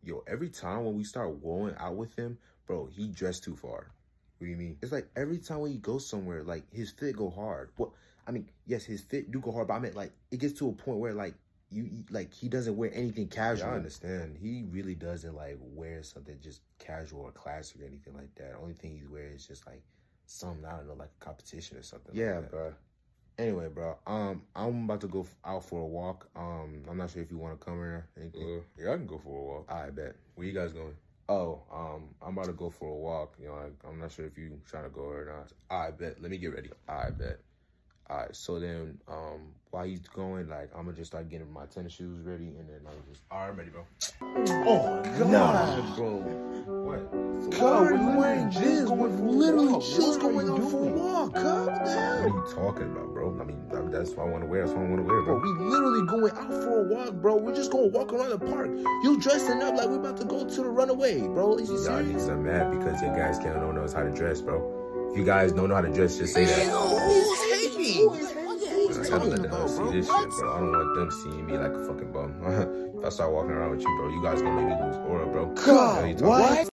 yo, every time when we start going out with him, bro, he dressed too far. What do you mean? It's like every time when he goes somewhere, like his fit go hard. Well, I mean, yes, his fit do go hard, but I meant like it gets to a point where like he doesn't wear anything casual. Yeah, I understand. He really doesn't like wear something just casual or classic or anything like that. The only thing he wears is just like something, I don't know, like a competition or something. Yeah, like that. Bro. Anyway, bro, I'm about to go out for a walk. I'm not sure if you want to come or anything. Yeah, I can go for a walk. I bet. Where you guys going? Oh, I'm about to go for a walk. You know, I'm not sure if you trying to go or not. I bet. Let me get ready. I bet. All right. So then, while he's going, like, I'm gonna just start getting my tennis shoes ready, and then all right, I'm ready, bro. Oh my God, nah, bro. What? God, we're wearing this. We're literally just going out for a walk. Calm down. What are you talking about, bro? I mean, that's what I want to wear. That's what I want to wear, bro. Bro, we literally going out for a walk, bro. We're just going to walk around the park. You dressing up like we're about to go to the runaway, bro. Is you serious? Y'all need some mad because your guys don't know how to dress, bro. If you guys don't know how to dress, just say that. Who's hating? What are you talking about, bro? See this shit, bro. I don't want them seeing me like a fucking bum. If I start walking around with you, bro, you guys gonna make me lose aura, bro. God, what?